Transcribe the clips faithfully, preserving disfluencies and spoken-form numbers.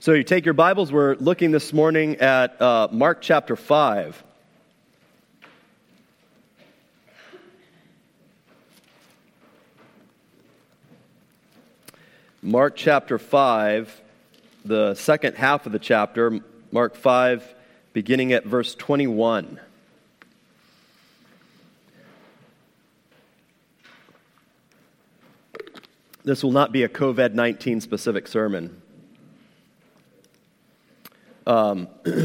So you take your Bibles, we're looking this morning at uh, Mark chapter five. Mark chapter five, the second half of the chapter, Mark five, beginning at verse twenty-one. This will not be a covid nineteen specific sermon. Um,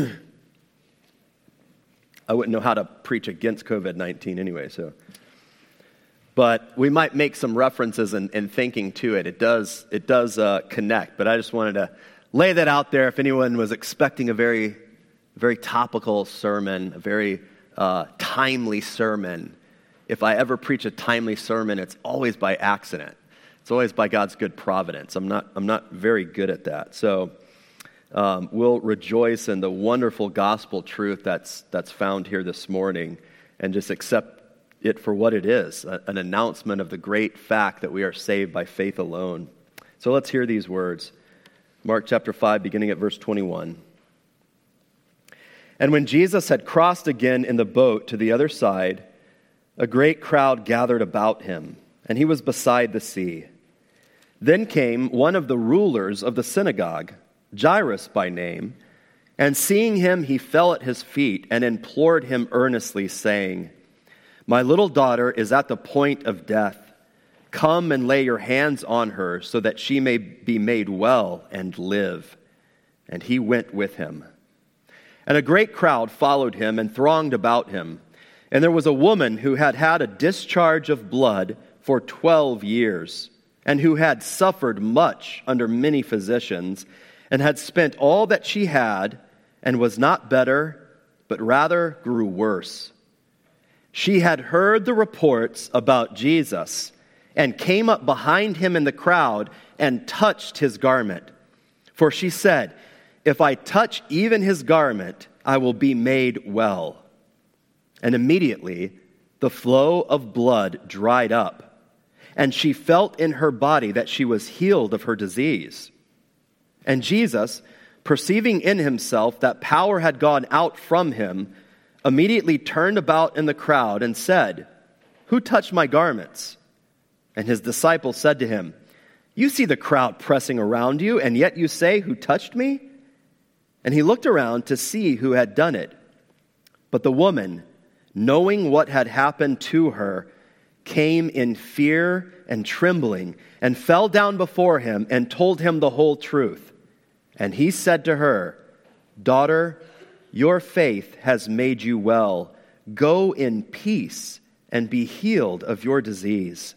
I wouldn't know how to preach against covid nineteen anyway, so. But we might make some references and, and thinking to it. It does, it does uh, connect, but I just wanted to lay that out there if anyone was expecting a very, very topical sermon, a very uh, timely sermon. If I ever preach a timely sermon, it's always by accident. It's always by God's good providence. I'm not, I'm not very good at that. So um, we'll rejoice in the wonderful gospel truth that's that's found here this morning, and just accept it for what it is, an announcement of the great fact that we are saved by faith alone. So let's hear these words. Mark chapter five, beginning at verse twenty-one. And when Jesus had crossed again in the boat to the other side, a great crowd gathered about him, and he was beside the sea. Then came one of the rulers of the synagogue, Jairus by name, and seeing him, he fell at his feet and implored him earnestly, saying, "My little daughter is at the point of death. Come and lay your hands on her so that she may be made well and live." And he went with him. And a great crowd followed him and thronged about him. And there was a woman who had had a discharge of blood for twelve years, and who had suffered much under many physicians, and had spent all that she had, and was not better, but rather grew worse. She had heard the reports about Jesus, and came up behind him in the crowd and touched his garment. For she said, "If I touch even his garment, I will be made well." And immediately the flow of blood dried up, and she felt in her body that she was healed of her disease. And Jesus, perceiving in himself that power had gone out from him, immediately turned about in the crowd and said, "Who touched my garments?" And his disciples said to him, "You see the crowd pressing around you, and yet you say, 'Who touched me?'" And he looked around to see who had done it. But the woman, knowing what had happened to her, came in fear and trembling, and fell down before him and told him the whole truth. And he said to her, "Daughter, your faith has made you well. Go in peace and be healed of your disease."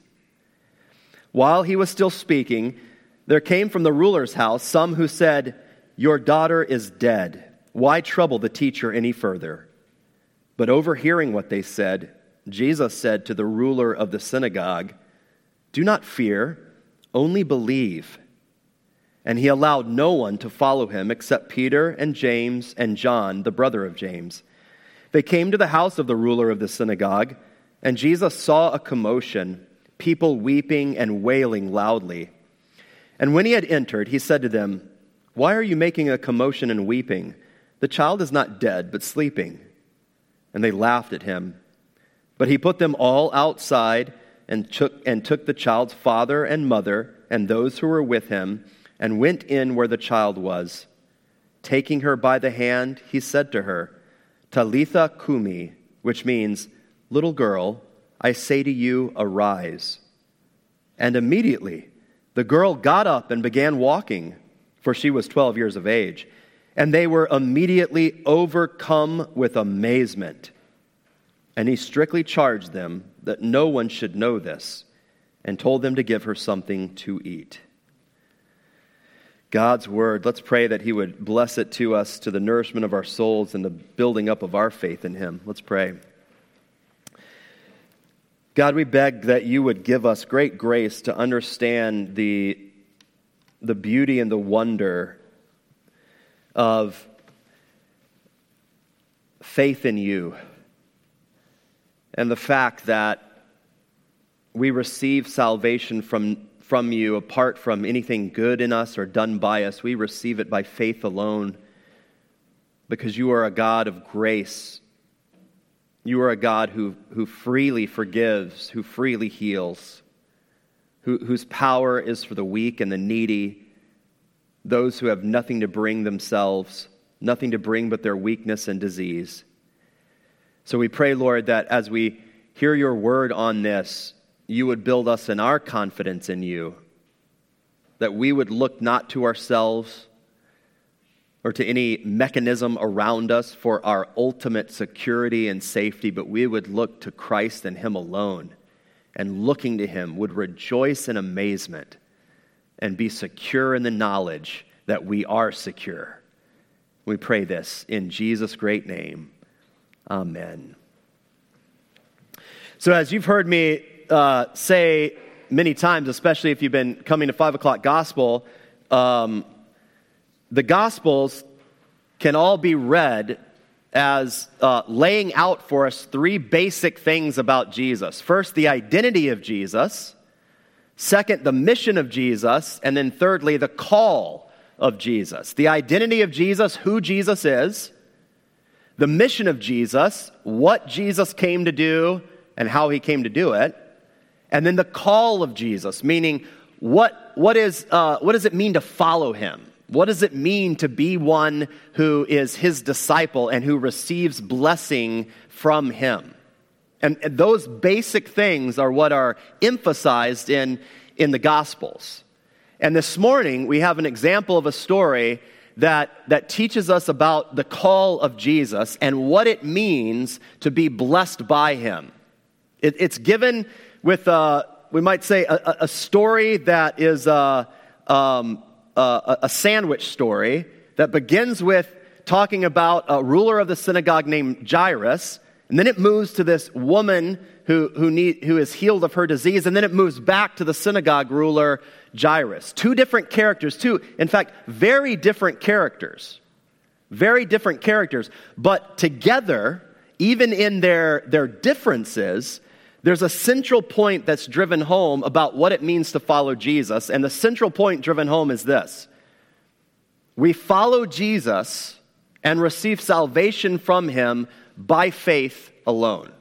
While he was still speaking, there came from the ruler's house some who said, "Your daughter is dead. Why trouble the teacher any further?" But overhearing what they said, Jesus said to the ruler of the synagogue, "Do not fear, only believe." And he allowed no one to follow him except Peter and James and John, the brother of James. They came to the house of the ruler of the synagogue, and Jesus saw a commotion, people weeping and wailing loudly. And when he had entered, he said to them, "Why are you making a commotion and weeping? The child is not dead, but sleeping." And they laughed at him. But he put them all outside and took, and took the child's father and mother and those who were with him, and went in where the child was. Taking her by the hand, he said to her, "Talitha kumi," which means, "Little girl, I say to you, arise." And immediately the girl got up and began walking, for she was twelve years of age. And they were immediately overcome with amazement. And he strictly charged them that no one should know this, and told them to give her something to eat. God's word, let's pray that he would bless it to us, to the nourishment of our souls and the building up of our faith in him. Let's pray. God, we beg that you would give us great grace to understand the, the beauty and the wonder of faith in you, and the fact that we receive salvation from from you apart from anything good in us or done by us. We receive it by faith alone because you are a God of grace. You are a God who, who freely forgives, who freely heals, who, whose power is for the weak and the needy, those who have nothing to bring themselves, nothing to bring but their weakness and disease. So we pray, Lord, that as we hear your word on this, you would build us in our confidence in you, that we would look not to ourselves or to any mechanism around us for our ultimate security and safety, but we would look to Christ and him alone, and looking to him would rejoice in amazement and be secure in the knowledge that we are secure. We pray this in Jesus' great name. Amen. So as you've heard me uh, say many times, especially if you've been coming to five o'clock gospel, um, the Gospels can all be read as uh, laying out for us three basic things about Jesus. First, the identity of Jesus. Second, the mission of Jesus. And then thirdly, the call of Jesus. The identity of Jesus, who Jesus is. The mission of Jesus, what Jesus came to do and how he came to do it. And then the call of Jesus, meaning what, what, is, uh, what does it mean to follow him? What does it mean to be one who is his disciple and who receives blessing from him? And, and those basic things are what are emphasized in, in the Gospels. And this morning, we have an example of a story that, that teaches us about the call of Jesus and what it means to be blessed by him. It, it's given with, uh, we might say, a, a story that is uh, um, uh, a sandwich story that begins with talking about a ruler of the synagogue named Jairus, and then it moves to this woman who who, need, who is healed of her disease, and then it moves back to the synagogue ruler Jairus. Two different characters, two, in fact, very different characters. Very different characters, but together, even in their, their differences, there's a central point that's driven home about what it means to follow Jesus, and the central point driven home is this. We follow Jesus and receive salvation from him by faith alone.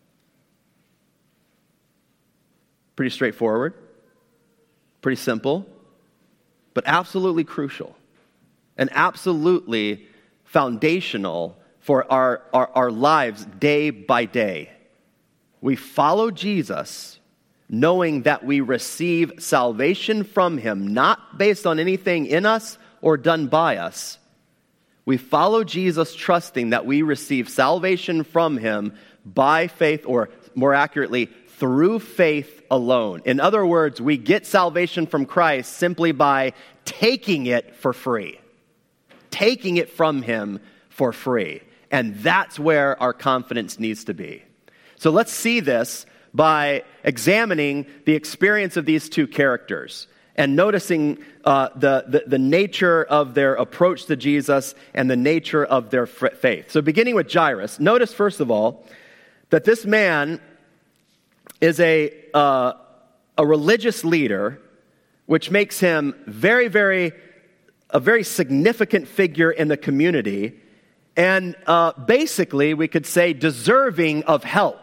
Pretty straightforward, pretty simple, but absolutely crucial and absolutely foundational for our, our, our lives day by day. We follow Jesus knowing that we receive salvation from him, not based on anything in us or done by us. We follow Jesus trusting that we receive salvation from him by faith, or more accurately, through faith alone. In other words, we get salvation from Christ simply by taking it for free. Taking it from him for free. And that's where our confidence needs to be. So let's see this by examining the experience of these two characters and noticing uh, the, the, the nature of their approach to Jesus and the nature of their faith. So beginning with Jairus, notice first of all that this man is a, uh, a religious leader, which makes him very, very, a very significant figure in the community, and uh, basically we could say deserving of help.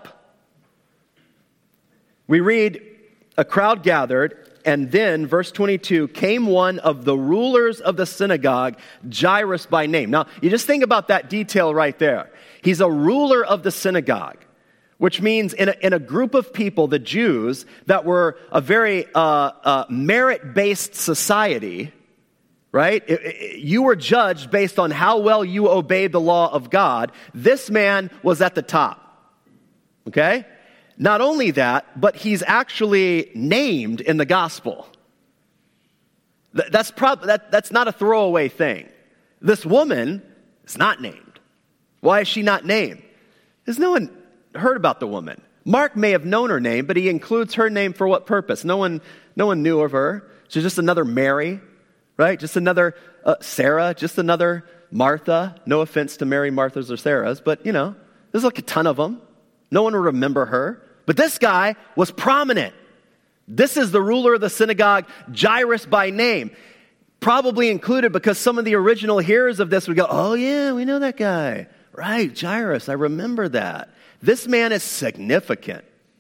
We read, a crowd gathered, and then, verse twenty-two, came one of the rulers of the synagogue, Jairus by name. Now, you just think about that detail right there. He's a ruler of the synagogue, which means in a, in a group of people, the Jews, that were a very uh, uh, merit-based society, right? It, it, you were judged based on how well you obeyed the law of God. This man was at the top, okay? Not only that, but he's actually named in the gospel. That's prob- that, that's not a throwaway thing. This woman is not named. Why is she not named? Because no one heard about the woman. Mark may have known her name, but he includes her name for what purpose? No one, no one knew of her. She's just another Mary, right? Just another uh, Sarah, just another Martha. No offense to Mary, Marthas, or Sarahs, but you know, there's like a ton of them. No one will remember her. But this guy was prominent. This is the ruler of the synagogue, Jairus by name. Probably included because some of the original hearers of this would go, oh yeah, we know that guy. Right, Jairus, I remember that. This man is significant.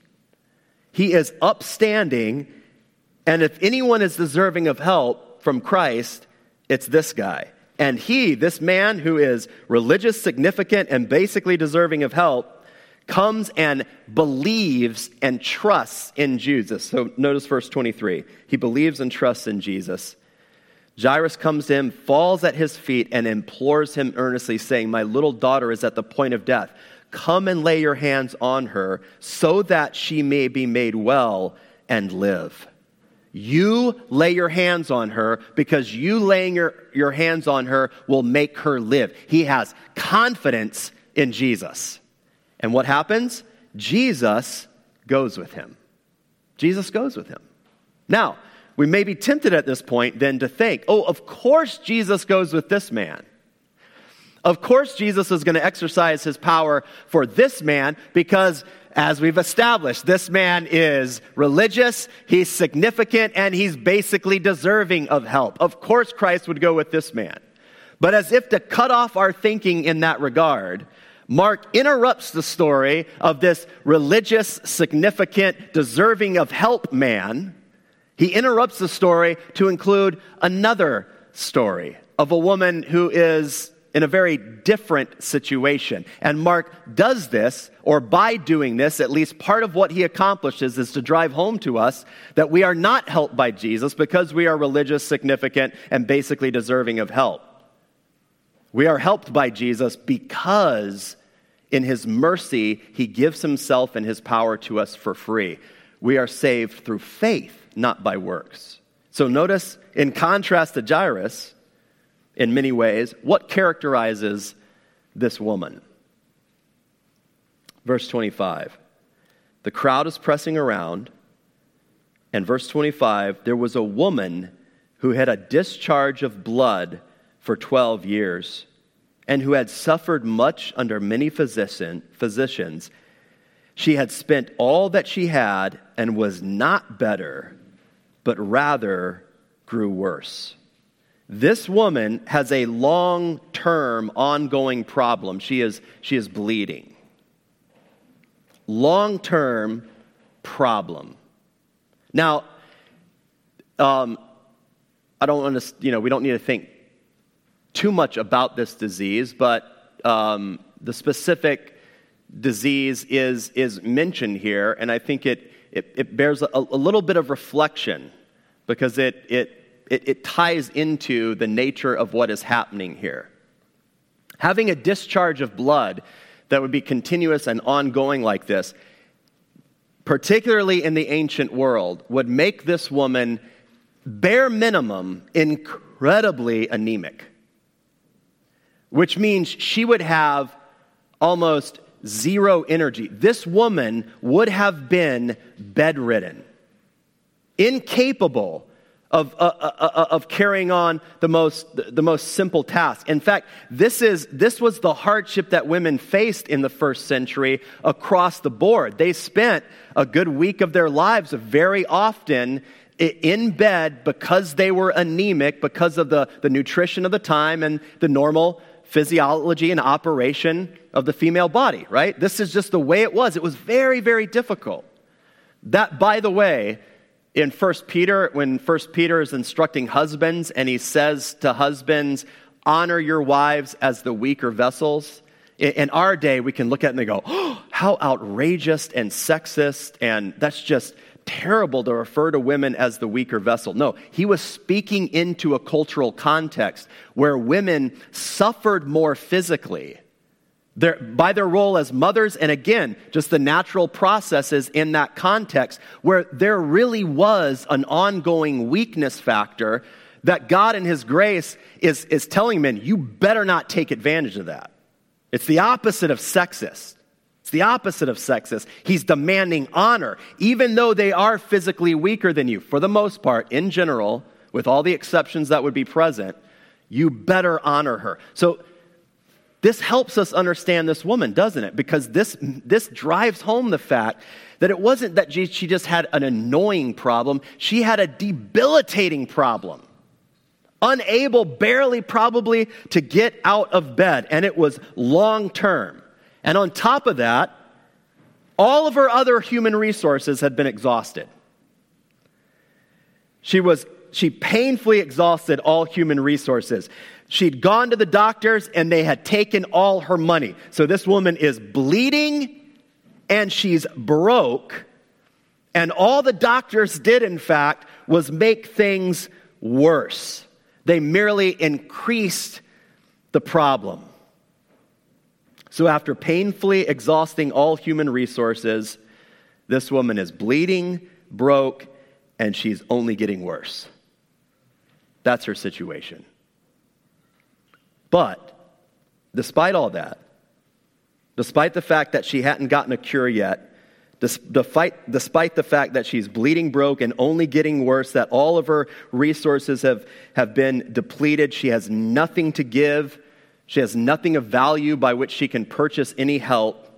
He is upstanding, and if anyone is deserving of help from Christ, it's this guy. And he, this man who is religious, significant, and basically deserving of help, comes and believes and trusts in Jesus. So notice verse twenty-three. He believes and trusts in Jesus. Jairus comes to him, falls at his feet, and implores him earnestly, saying, my little daughter is at the point of death. Come and lay your hands on her so that she may be made well and live. You lay your hands on her because you laying your, your hands on her will make her live. He has confidence in Jesus. And what happens? Jesus goes with him. Jesus goes with him. Now, we may be tempted at this point then to think, oh, of course Jesus goes with this man. Of course Jesus is going to exercise his power for this man because, as we've established, this man is religious, he's significant, and he's basically deserving of help. Of course Christ would go with this man. But as if to cut off our thinking in that regard, Mark interrupts the story of this religious, significant, deserving of help man. He interrupts the story to include another story of a woman who is in a very different situation. And Mark does this, or by doing this, at least part of what he accomplishes is to drive home to us that we are not helped by Jesus because we are religious, significant, and basically deserving of help. We are helped by Jesus because in his mercy, he gives himself and his power to us for free. We are saved through faith, not by works. So notice, in contrast to Jairus, in many ways, what characterizes this woman? Verse twenty-five. The crowd is pressing around, and verse twenty-five, there was a woman who had a discharge of blood for twelve years, and who had suffered much under many physician, physicians. She had spent all that she had and was not better, but rather grew worse. This woman has a long-term, ongoing problem. She is, she is bleeding. Long-term problem. Now, um, I don't want to, you know, we don't need to think too much about this disease, but um, the specific disease is is mentioned here, and I think it it, it bears a, a little bit of reflection because it it. It, it ties into the nature of what is happening here. Having a discharge of blood that would be continuous and ongoing like this, particularly in the ancient world, would make this woman, bare minimum, incredibly anemic. Which means she would have almost zero energy. This woman would have been bedridden, incapable Of, uh, uh, of carrying on the most the most simple task. In fact, this is this was the hardship that women faced in the first century across the board. They spent a good week of their lives very often in bed because they were anemic, because of the, the nutrition of the time and the normal physiology and operation of the female body, right? This is just the way it was. It was very, very difficult. That, by the way, in First Peter, when First Peter is instructing husbands and he says to husbands, honor your wives as the weaker vessels. In our day, we can look at it and they go, oh, how outrageous and sexist, and that's just terrible to refer to women as the weaker vessel. No, he was speaking into a cultural context where women suffered more physically Their, by their role as mothers, and again, just the natural processes in that context, where there really was an ongoing weakness factor that God in his grace is, is telling men, you better not take advantage of that. It's the opposite of sexist. It's the opposite of sexist. He's demanding honor, even though they are physically weaker than you. For the most part, in general, with all the exceptions that would be present, you better honor her. So this helps us understand this woman, doesn't it? Because this, this drives home the fact that it wasn't that she just had an annoying problem. She had a debilitating problem. Unable, barely probably, to get out of bed. And it was long term. And on top of that, all of her other human resources had been exhausted. She was, she painfully exhausted all human resources. She'd gone to the doctors and they had taken all her money. So this woman is bleeding and she's broke. And all the doctors did, in fact, was make things worse. They merely increased the problem. So after painfully exhausting all human resources, this woman is bleeding, broke, and she's only getting worse. That's her situation. But despite all that, despite the fact that she hadn't gotten a cure yet, despite, despite the fact that she's bleeding, broke, and only getting worse, that all of her resources have, have been depleted, she has nothing to give, she has nothing of value by which she can purchase any help,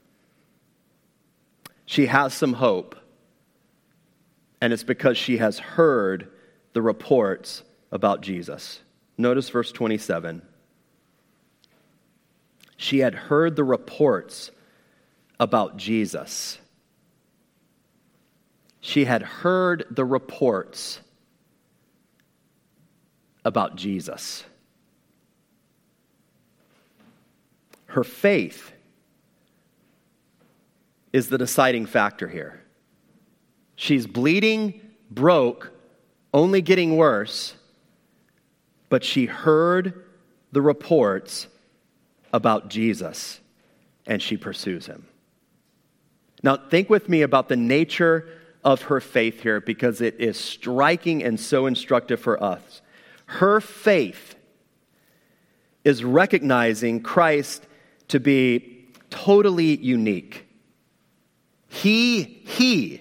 she has some hope. And it's because she has heard the reports about Jesus. Notice verse twenty-seven. She had heard the reports about Jesus. She had heard the reports about Jesus. Her faith is the deciding factor here. She's bleeding, broke, only getting worse, but she heard the reports about Jesus, and she pursues him. Now, think with me about the nature of her faith here, because it is striking and so instructive for us. Her faith is recognizing Christ to be totally unique. He, he,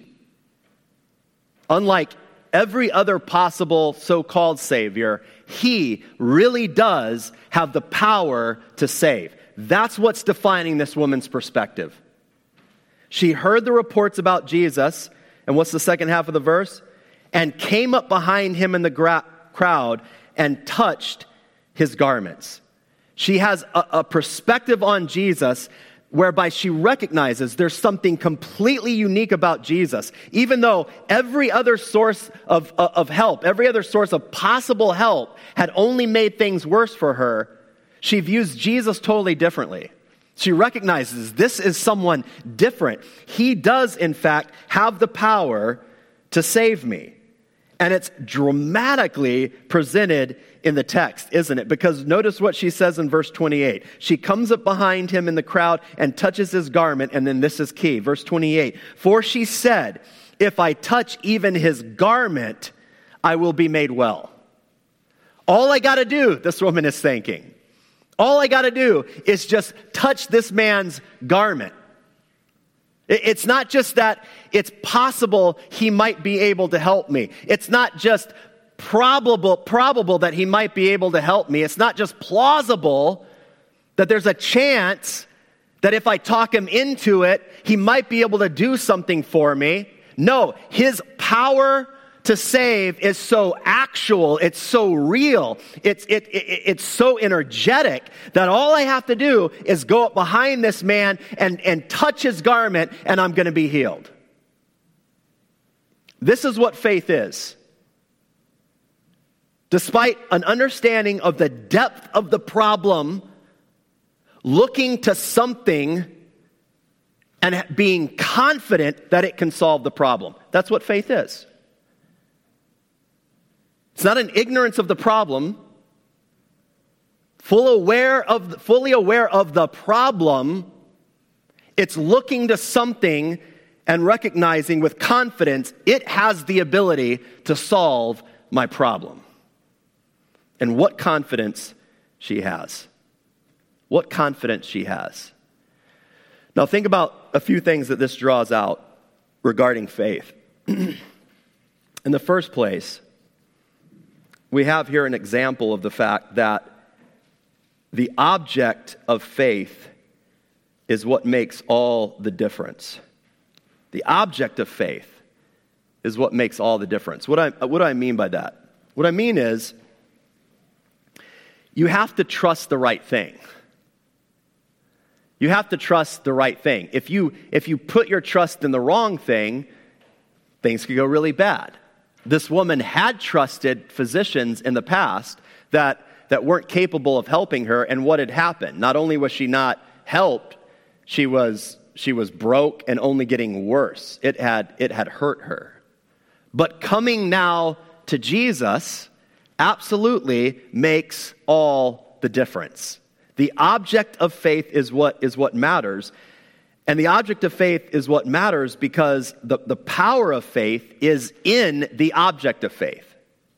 unlike every other possible so-called Savior, he really does have the power to save. That's what's defining this woman's perspective. She heard the reports about Jesus, and what's the second half of the verse? And came up behind him in the gra- crowd and touched his garments. She has a, a perspective on Jesus whereby she recognizes there's something completely unique about Jesus. Even though every other source of, of help, every other source of possible help had only made things worse for her, she views Jesus totally differently. She recognizes this is someone different. He does, in fact, have the power to save me. And it's dramatically presented in the text, isn't it? Because notice what she says in verse twenty-eight. She comes up behind him in the crowd and touches his garment, and then this is key. Verse twenty-eight, for she said, if I touch even his garment, I will be made well. All I got to do, this woman is thinking, all I got to do is just touch this man's garment. It's not just that it's possible he might be able to help me. It's not just probable, probable that he might be able to help me. It's not just plausible that there's a chance that if I talk him into it, he might be able to do something for me. No, his power to save is so actual, it's so real, it's it, it it's so energetic that all I have to do is go up behind this man and, and touch his garment, and I'm going to be healed. This is what faith is. Despite an understanding of the depth of the problem, looking to something and being confident that it can solve the problem. That's what faith is. It's not an ignorance of the problem, full aware of, fully aware of the problem. It's looking to something and recognizing with confidence it has the ability to solve my problem. And what confidence she has. What confidence she has. Now think about a few things that this draws out regarding faith. In the first place, we have here an example of the fact that the object of faith is what makes all the difference. The object of faith is what makes all the difference. What, I, what do I mean by that? What I mean is, you have to trust the right thing. You have to trust the right thing. If you, if you put your trust in the wrong thing, things could go really bad. This woman had trusted physicians in the past that, that weren't capable of helping her, and what had happened? Not only was she not helped, she was, she was broke and only getting worse. It had, it had hurt her. But coming now to Jesus absolutely makes all the difference. The object of faith is what is what matters. And the object of faith is what matters because the, the power of faith is in the object of faith.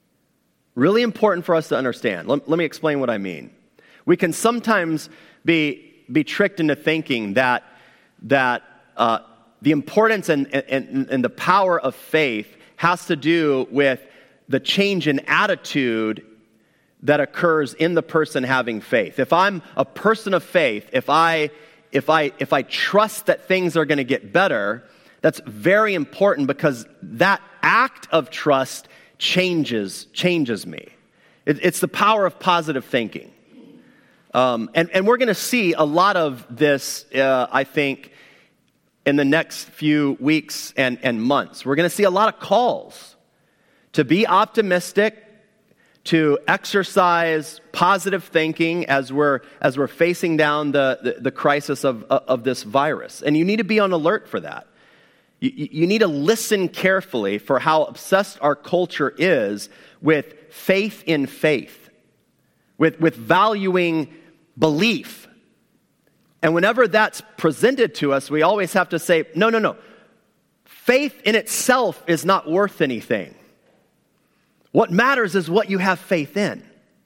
Really important for us to understand. Let, let me explain what I mean. We can sometimes be, be tricked into thinking that, that uh, the importance and, and, and the power of faith has to do with the change in attitude that occurs in the person having faith. If I'm a person of faith, if I if I if I trust that things are going to get better, that's very important because that act of trust changes changes me. It, it's the power of positive thinking, um, and and we're going to see a lot of this. Uh, I think in the next few weeks and and months, we're going to see a lot of calls to be optimistic, to exercise positive thinking as we're as we're facing down the, the, the crisis of, of this virus. And you need to be on alert for that. You, you need to listen carefully for how obsessed our culture is with faith in faith, with, with valuing belief. And whenever that's presented to us, we always have to say, no, no, no. Faith in itself is not worth anything. What matters is what you have faith in.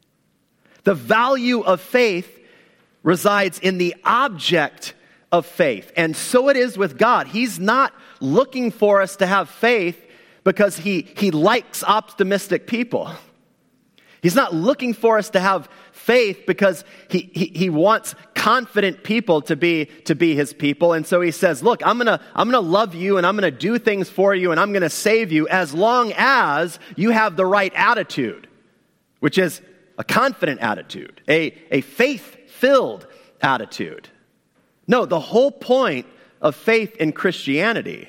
The value of faith resides in the object of faith. And so it is with God. He's not looking for us to have faith because he, he likes optimistic people. He's not looking for us to have faith because he, he, he wants confident people to be, to be his people. And so he says, look, I'm gonna, I'm gonna love you and I'm gonna do things for you and I'm gonna save you as long as you have the right attitude, which is a confident attitude, a, a faith-filled attitude. No, the whole point of faith in Christianity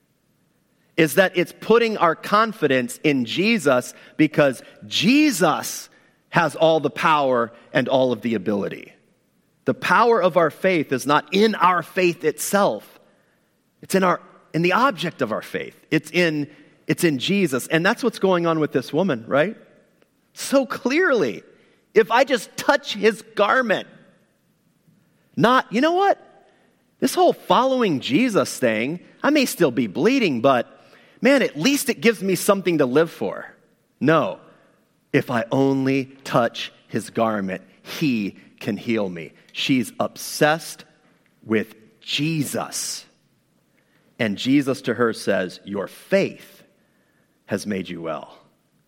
is that it's putting our confidence in Jesus because Jesus has all the power and all of the ability. The power of our faith is not in our faith itself. It's in our in the object of our faith. It's in it's in Jesus. And that's what's going on with this woman, right? So clearly, if I just touch his garment, not, you know what? This whole following Jesus thing, I may still be bleeding, but man, at least it gives me something to live for. No. If I only touch his garment, he can heal me. She's obsessed with Jesus. And Jesus to her says, your faith has made you well.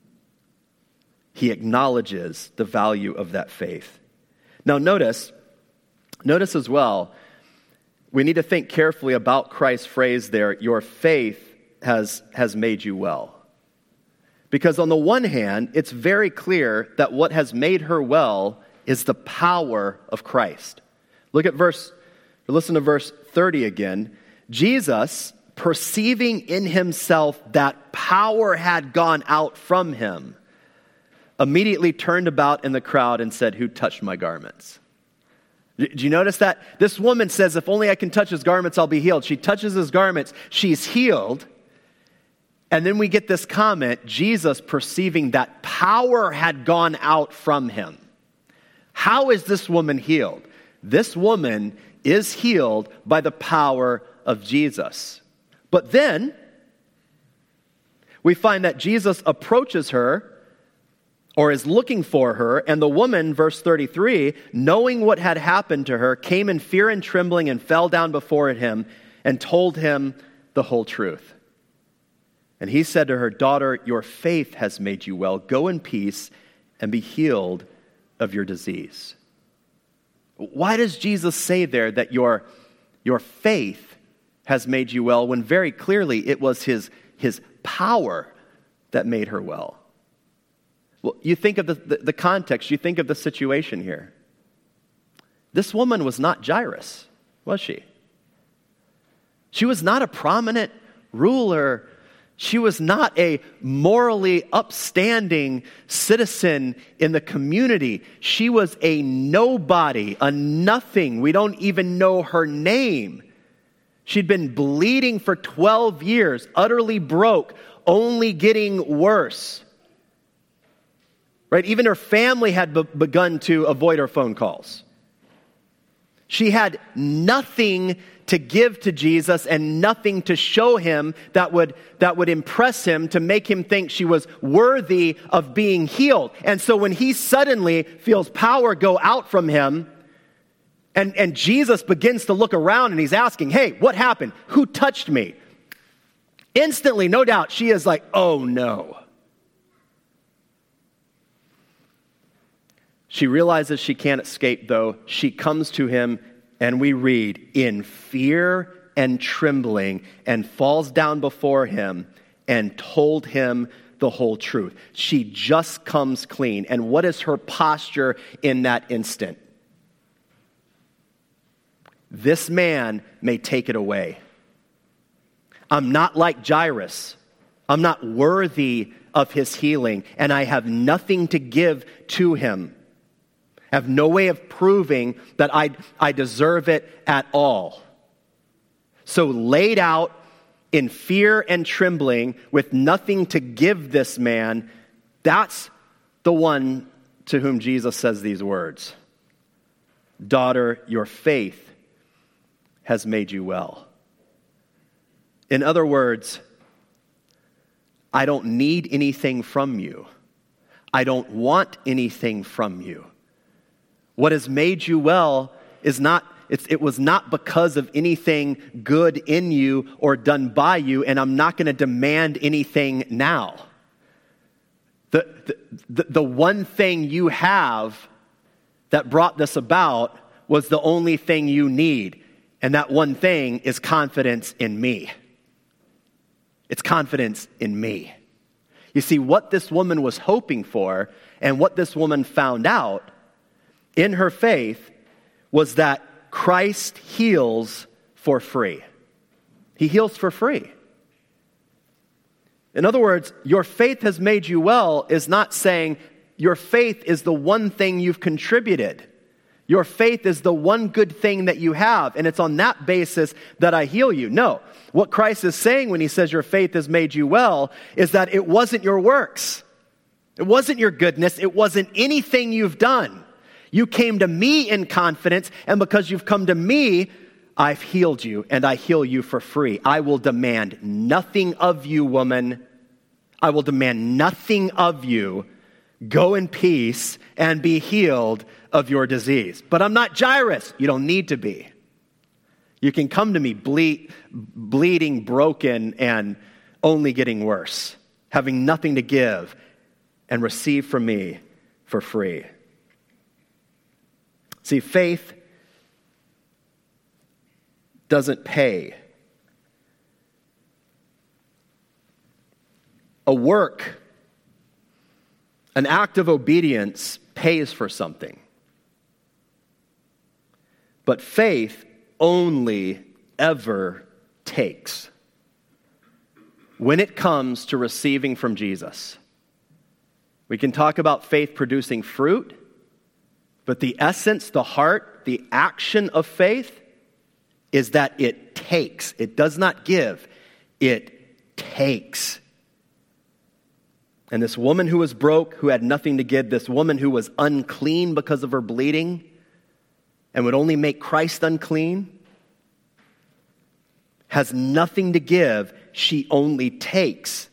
He acknowledges the value of that faith. Now notice, notice as well, we need to think carefully about Christ's phrase there, your faith has, has made you well. Because on the one hand, it's very clear that what has made her well is the power of Christ. Look at verse, listen to verse thirty again. Jesus, perceiving in himself that power had gone out from him, immediately turned about in the crowd and said, who touched my garments? Do you notice that? This woman says, if only I can touch his garments, I'll be healed. She touches his garments, she's healed. And then we get this comment, Jesus perceiving that power had gone out from him. How is this woman healed? This woman is healed by the power of Jesus. But then we find that Jesus approaches her or is looking for her, and the woman, verse thirty-three, knowing what had happened to her, came in fear and trembling and fell down before him and told him the whole truth. And he said to her, daughter, your faith has made you well. Go in peace and be healed of your disease. Why does Jesus say there that your, your faith has made you well, when very clearly it was his, his power that made her well? Well, you think of the, the, the context, you think of the situation here. This woman was not Jairus, was she? She was not a prominent ruler. She was not a morally upstanding citizen in the community. She was a nobody, a nothing. We don't even know her name. She'd been bleeding for twelve years, utterly broke, only getting worse. Right? Even her family had be- begun to avoid her phone calls. She had nothing to give to Jesus and nothing to show him that would, that would impress him, to make him think she was worthy of being healed. And so when he suddenly feels power go out from him, and, and Jesus begins to look around and he's asking, hey, what happened? Who touched me? Instantly, no doubt, she is like, oh no. She realizes she can't escape, though. She comes to him, and we read, in fear and trembling, and falls down before him and told him the whole truth. She just comes clean. And what is her posture in that instant? This man may take it away. I'm not like Jairus. I'm not worthy of his healing, and I have nothing to give to him. I have no way of proving that I, I deserve it at all. So laid out in fear and trembling with nothing to give this man, that's the one to whom Jesus says these words. Daughter, your faith has made you well. In other words, I don't need anything from you. I don't want anything from you. What has made you well is not, it's, it was not because of anything good in you or done by you, and I'm not going to demand anything now. The, the, the, the one thing you have that brought this about was the only thing you need, and that one thing is confidence in me. It's confidence in me. You see, what this woman was hoping for and what this woman found out in her faith was that Christ heals for free. He heals for free. In other words, your faith has made you well is not saying your faith is the one thing you've contributed. Your faith is the one good thing that you have, and it's on that basis that I heal you. No, what Christ is saying when he says your faith has made you well is that it wasn't your works. It wasn't your goodness. It wasn't anything you've done. You came to me in confidence, and because you've come to me, I've healed you, and I heal you for free. I will demand nothing of you, woman. I will demand nothing of you. Go in peace and be healed of your disease. But I'm not Jairus. You don't need to be. You can come to me ble- bleeding, broken, and only getting worse, having nothing to give, and receive from me for free. See, faith doesn't pay. A work, an act of obedience pays for something. But faith only ever takes when it comes to receiving from Jesus. We can talk about faith producing fruit, but the essence, the heart, the action of faith is that it takes. It does not give. It takes. And this woman who was broke, who had nothing to give, this woman who was unclean because of her bleeding and would only make Christ unclean, has nothing to give. She only takes.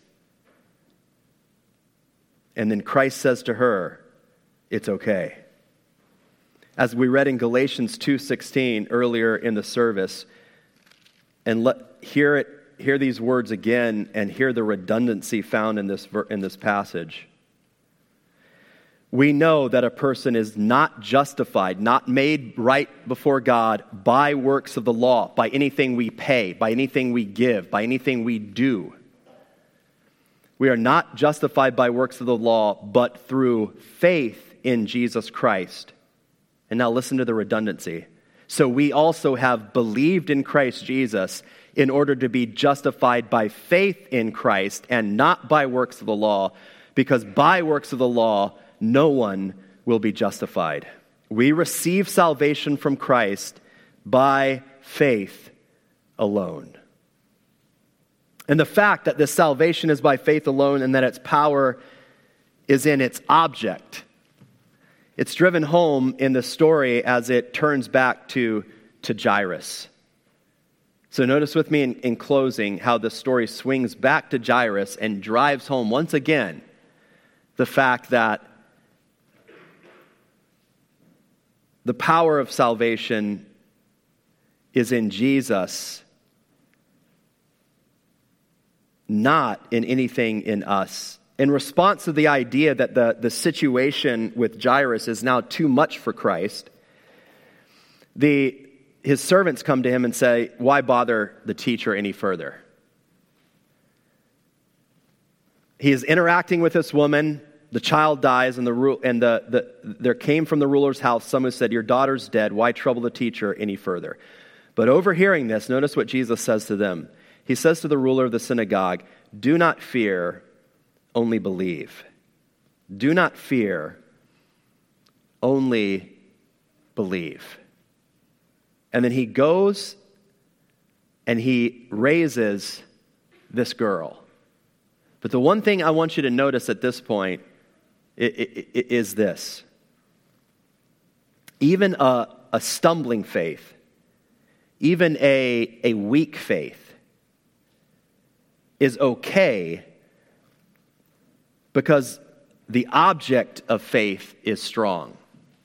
And then Christ says to her, it's okay. As we read in Galatians two sixteen earlier in the service, and let, hear it, hear these words again, and hear the redundancy found in this in this passage. we know that a person is not justified, not made right before God by works of the law, by anything we pay, by anything we give, by anything we do. We are not justified by works of the law, but through faith in Jesus Christ. And now listen to the redundancy. So we also have believed in Christ Jesus in order to be justified by faith in Christ and not by works of the law, because by works of the law, no one will be justified. We receive salvation from Christ by faith alone. And the fact that this salvation is by faith alone and that its power is in its object, it's driven home in the story as it turns back to, to Jairus. So notice with me in, in closing how the story swings back to Jairus and drives home once again the fact that the power of salvation is in Jesus, not in anything in us. In response to the idea that the, the situation with Jairus is now too much for Christ, the his servants come to him and say, "Why bother the teacher any further?" He is interacting with this woman. The child dies, and the and the, the there came from the ruler's house someone who said, "Your daughter's dead. Why trouble the teacher any further?" But overhearing this, notice what Jesus says to them. He says to the ruler of the synagogue, "Do not fear, only believe." Do not fear, only believe. And then he goes and he raises this girl. But the one thing I want you to notice at this point is this. Even a, a stumbling faith, even a, a weak faith is okay because the object of faith is strong.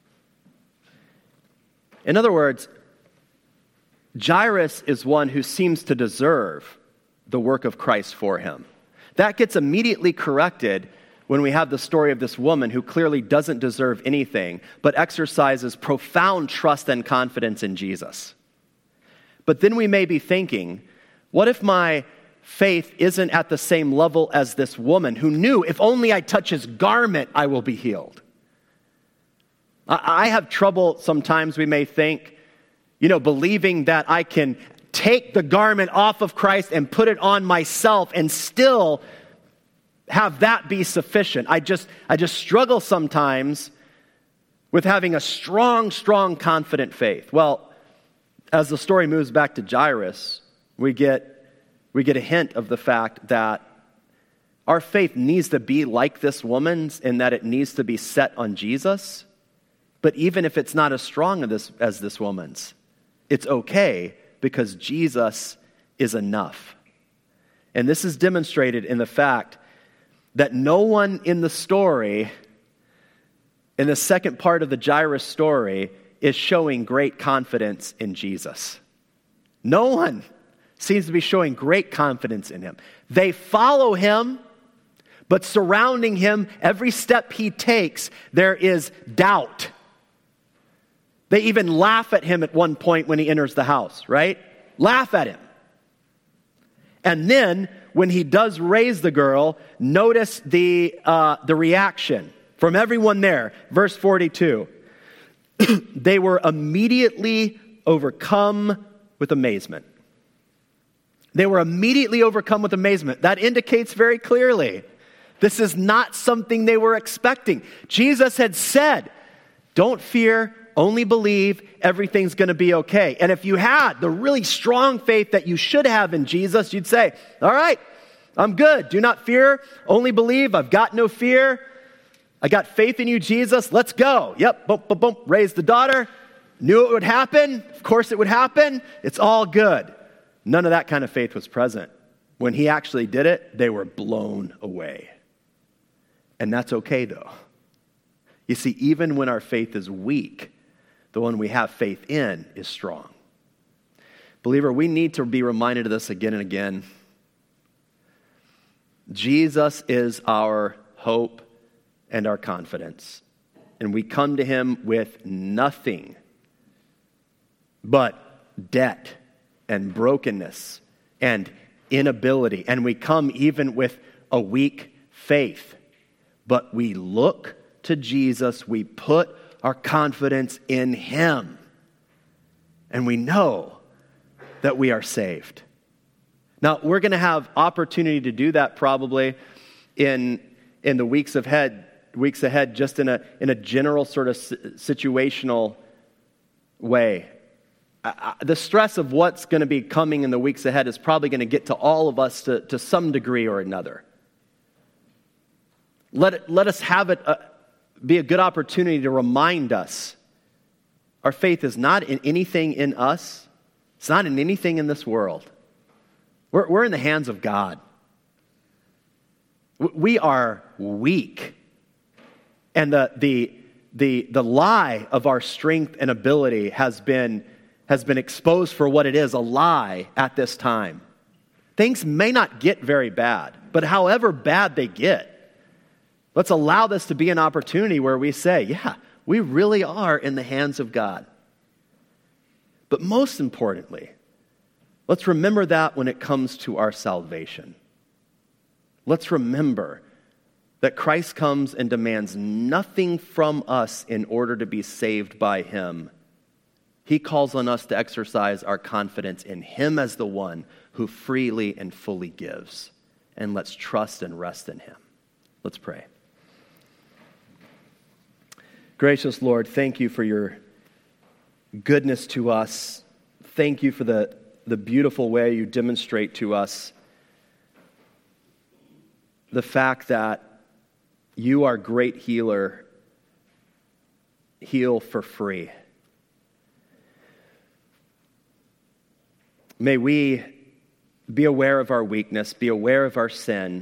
In other words, Jairus is one who seems to deserve the work of Christ for him. That gets immediately corrected when we have the story of this woman who clearly doesn't deserve anything, but exercises profound trust and confidence in Jesus. But then we may be thinking, what if my faith isn't at the same level as this woman who knew, if only I touch his garment, I will be healed? I have trouble sometimes, we may think, you know, believing that I can take the garment off of Christ and put it on myself and still have that be sufficient. I just, I just struggle sometimes with having a strong, strong, confident faith. Well, as the story moves back to Jairus, we get, we get a hint of the fact that our faith needs to be like this woman's in that it needs to be set on Jesus. But even if it's not as strong as this, as this woman's, it's okay because Jesus is enough. And this is demonstrated in the fact that no one in the story, in the second part of the Jairus story, is showing great confidence in Jesus. No one seems to be showing great confidence in him. They follow him, but surrounding him, every step he takes, there is doubt. They even laugh at him at one point when he enters the house, right? Laugh at him. And then, when he does raise the girl, notice the uh, the reaction from everyone there. Verse forty-two. They were immediately overcome with amazement. They were immediately overcome with amazement. That indicates very clearly this is not something they were expecting. Jesus had said, "Don't fear, only believe, everything's going to be okay." And if you had the really strong faith that you should have in Jesus, you'd say, "All right, I'm good. Do not fear, only believe. I've got no fear. I got faith in you, Jesus. Let's go." Yep, boom, boom, boom. Raised the daughter. Knew it would happen. Of course it would happen. It's all good. None of that kind of faith was present. When he actually did it, they were blown away. And that's okay, though. You see, even when our faith is weak, the one we have faith in is strong. Believer, we need to be reminded of this again and again. Jesus is our hope and our confidence. and we come to him with nothing but debt and brokenness and inability, and we come even with a weak faith, but we look to Jesus, we put our confidence in him, and we know that we are saved. Now, we're going to have opportunity to do that probably in in the weeks ahead, weeks ahead, just in a in a general sort of situational way. Uh, the stress of what's going to be coming in the weeks ahead is probably going to get to all of us to, to some degree or another. Let it, let us have it uh, be a good opportunity to remind us our faith is not in anything in us. It's not in anything in this world. We're, we're in the hands of God. We are weak. And the, the, the, the lie of our strength and ability has been, has been exposed for what it is, a lie at this time. Things may not get very bad, but however bad they get, let's allow this to be an opportunity where we say, yeah, we really are in the hands of God. But most importantly, let's remember that when it comes to our salvation. Let's remember that Christ comes and demands nothing from us in order to be saved by him. He calls on us to exercise our confidence in him as the one who freely and fully gives. And let's trust and rest in him. Let's pray. Gracious Lord, thank you for your goodness to us. Thank you for the, the beautiful way you demonstrate to us the fact that you are great healer, heal for free. May we be aware of our weakness, be aware of our sin,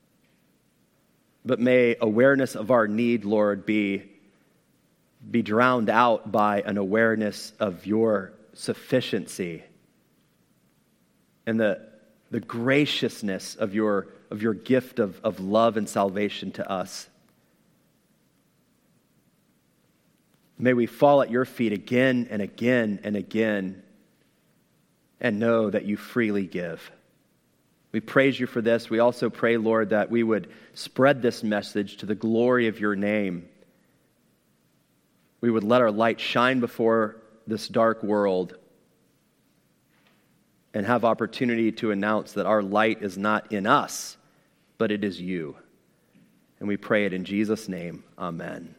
but may awareness of our need, Lord, be, be drowned out by an awareness of your sufficiency and the, the graciousness of your, of your gift of, of love and salvation to us. May we fall at your feet again and again and again and know that you freely give. We praise you for this. We also pray, Lord, that we would spread this message to the glory of your name. We would let our light shine before this dark world and have opportunity to announce that our light is not in us, but it is you. And we pray it in Jesus' name. Amen.